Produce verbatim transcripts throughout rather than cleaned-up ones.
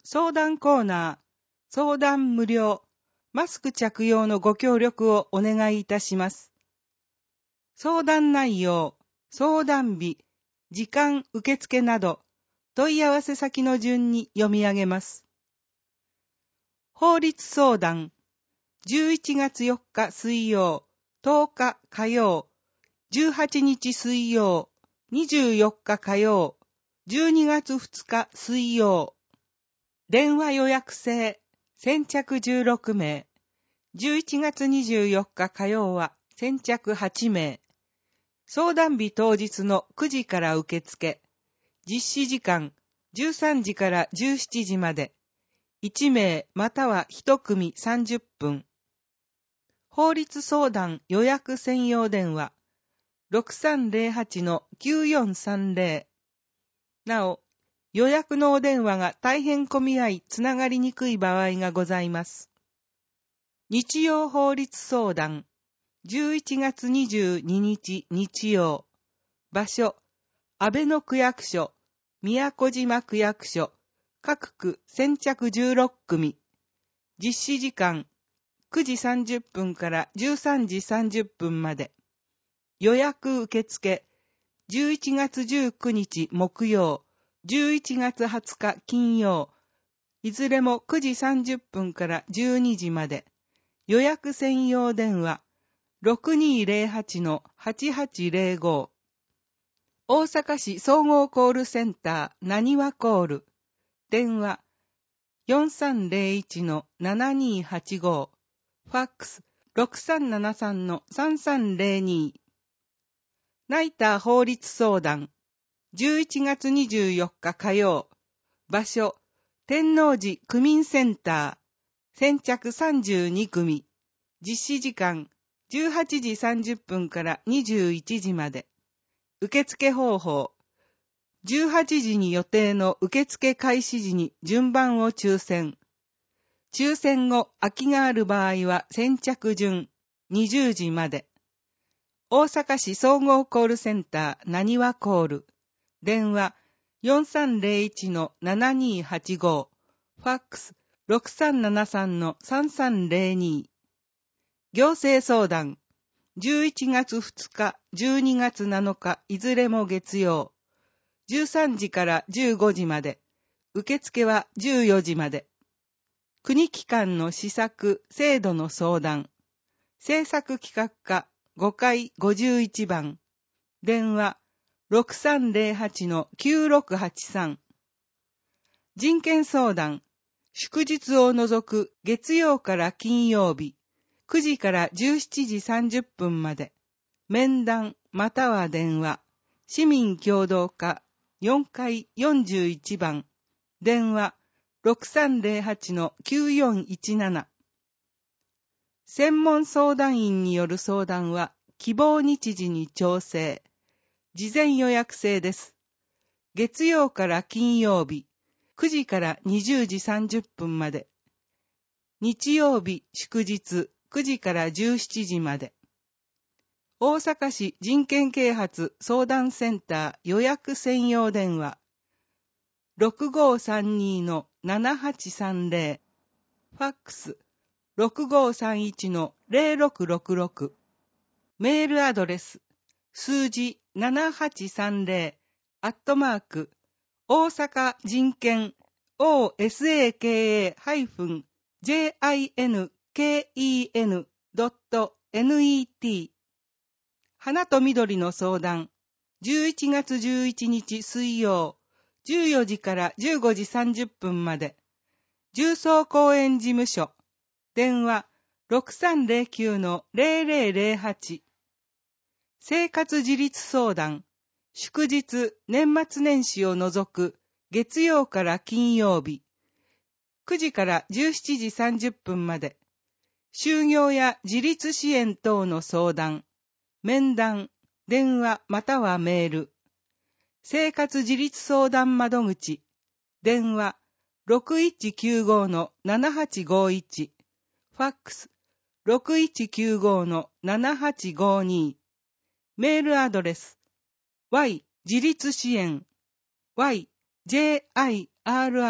相談コーナー、相談無料、マスク着用のご協力をお願いいたします。相談内容、相談日、時間受付など、問い合わせ先の順に読み上げます。法律相談、じゅういちがつよっか水曜、とおか火曜、じゅうはちにち水曜、にじゅうよっか火曜、じゅうにがつふつか水曜。電話予約制、先着じゅうろくめい。じゅういちがつにじゅうよっか火曜は先着はちめい。相談日当日のくじから受付。実施時間じゅうさんじからじゅうしちじまで。いちめいまたはいちくみさんじゅっぷん。法律相談予約専用電話 ろくさんぜろはちのきゅうよんさんぜろ。なお、予約のお電話が大変混み合いつながりにくい場合がございます。日曜法律相談じゅういちがつにじゅうににち日曜。場所、安倍野区役所、宮古島区役所、各区先着じゅうろっくみ。実施時間くじさんじゅっぷんからじゅうさんじさんじゅっぷんまで。予約受付じゅういちがつじゅうくにち木曜、じゅういちがつはつか金曜。いずれもくじさんじゅっぷんからじゅうにじまで。予約専用電話 ろくにーぜろはちのはちはちぜろご。大阪市総合コールセンターなにわコール。電話よんさんぜろいちのななにーはちご。ファックスろくさんななさんのさんさんぜろに。ナイター法律相談じゅういちがつにじゅうよっか火曜。場所天王寺区民センター先着さんじゅうにくみ。実施時間じゅうはちじさんじゅっぷんからにじゅういちじまで。受付方法じゅうはちじに予定の受付開始時に順番を抽選。抽選後空きがある場合は先着順にじゅうじまで。大阪市総合コールセンターなにわコール。電話よんさんぜろいちのななにーはちご。ファックスろくさんななさんのさんさんぜろに。行政相談じゅういちがつふつか、じゅうにがつなのかいずれも月曜。じゅうさんじからじゅうごじまで。受付はじゅうよじまで。国機関の施策、制度の相談。政策企画課ごかいごじゅういちばん。電話ろくさんぜろはちのきゅうろくはちさん。人権相談。祝日を除く月曜から金曜日。くじからじゅうしちじさんじゅっぷんまで。面談または電話。市民協働課よんかいよんじゅういちばん。電話ろくさんぜろはちのきゅうよんいちなな。専門相談員による相談は希望日時に調整。事前予約制です。月曜から金曜日、くじからにじゅうじさんじゅっぷんまで。日曜日、祝日、くじからじゅうしちじまで。大阪市人権啓発相談センター予約専用電話ろくごーさんにのななはちさんぜろ。ファックスろくごーさんいちのぜろろくろくろく。メールアドレス数字ななはちさんぜろアットマーク大阪人権 オーエスエーケーエージェイアイエヌケーイーエヌドットネット。 花と緑の相談じゅういちがつじゅういちにち水曜じゅうよじからじゅうごじさんじゅっぷんまで。重曹公園事務所電話ろくさんぜろきゅうのぜろぜろぜろはち。生活自立相談祝日年末年始を除く月曜から金曜日くじからじゅうしちじさんじゅっぷんまで。就業や自立支援等の相談面談電話またはメール。生活自立相談窓口電話ろくいちきゅうごのななはちごいち。ファックスろくいちきゅうごのななはちごに。メールアドレス Y 自立支援 ワイジェイアイアールアイ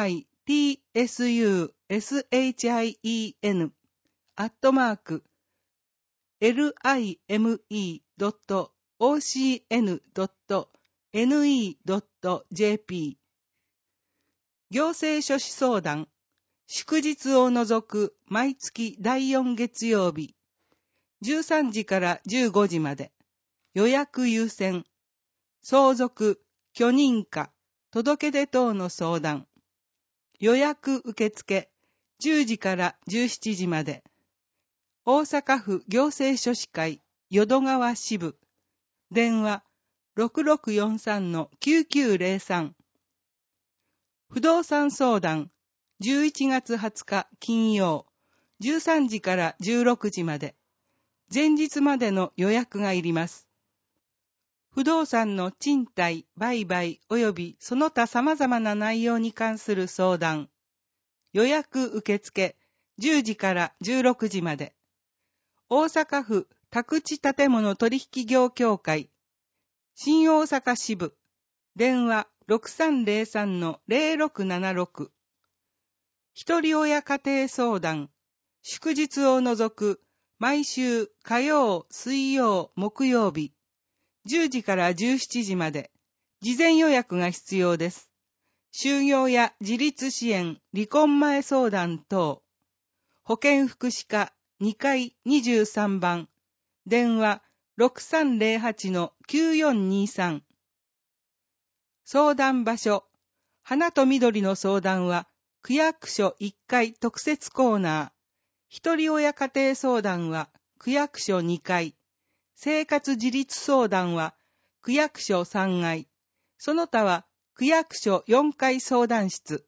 ティーエスユーエスエイチアイイーエヌ アットマーク エルアイエムイードットオーシーエヌドットエヌイードットジェーピー 行政書士相談祝日を除く毎月だいよん月曜日じゅうさんじからじゅうごじまで予約優先相続許認可届け出等の相談予約受付じゅうじからじゅうしちじまで大阪府行政書士会淀川支部電話 ろくろくよんさんのきゅうきゅうゼロさん 不動産相談じゅういちがつはつか金曜じゅうさんじからじゅうろくじまで前日までの予約がいります。不動産の賃貸、売買及びその他様々な内容に関する相談予約受付じゅうじからじゅうろくじまで大阪府宅地建物取引業協会新大阪支部電話 ろくさんゼロさんのゼロろくななろく 一人親家庭相談祝日を除く毎週火曜、水曜、木曜日じゅうじからじゅうしちじまで事前予約が必要です。就業や自立支援、離婚前相談等保健福祉課にかいにじゅうさんばん電話 ろくさんゼロはちのきゅうよんにさん 相談場所花と緑の相談は区役所いっかい特設コーナー一人親家庭相談は区役所にかい生活自立相談は区役所さんがいその他は区役所よんかい相談室